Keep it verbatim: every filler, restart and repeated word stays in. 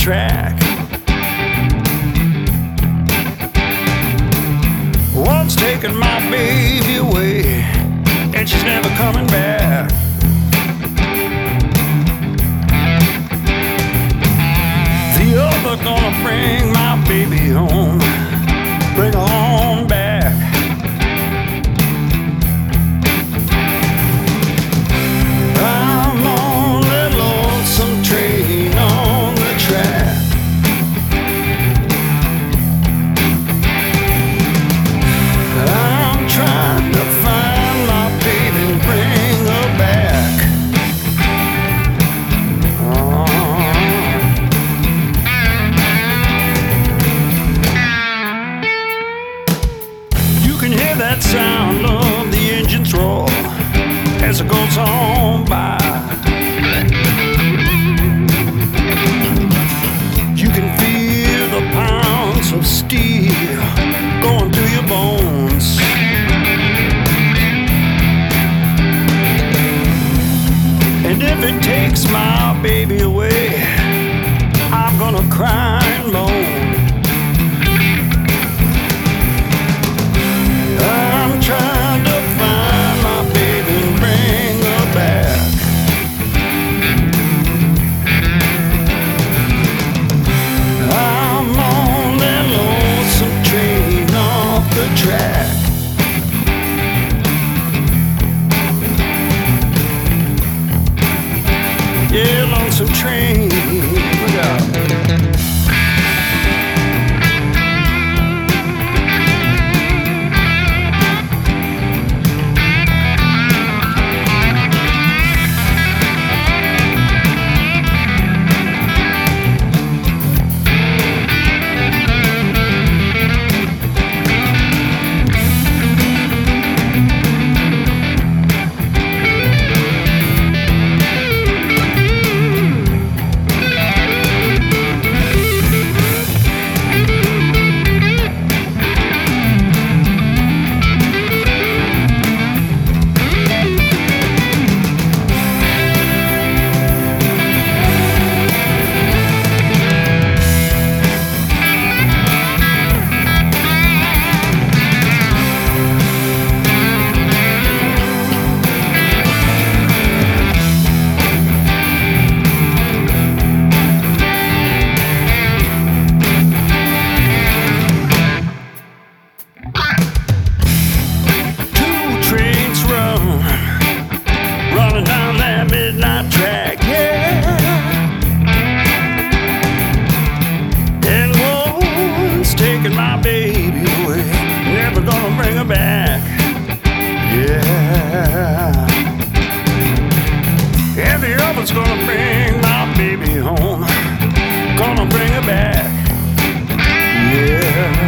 track. One's taking my baby away, and she's never coming back. The other gonna bring my baby home, bring her home back. I'm on that lonesome train on the track. I'm trying to find my baby and bring her back. Oh. You can hear that sound of the engine's roar as it goes on by. You can feel the pounds of steel going through your bones. And if it takes my baby away, I'm gonna cry and moan. I'm trying to find my baby and bring her back. I'm on that lonesome train off the track. Yeah, lonesome train. Look out. My baby away, never gonna bring her back. Yeah. And the other's gonna bring my baby home, gonna bring her back. Yeah.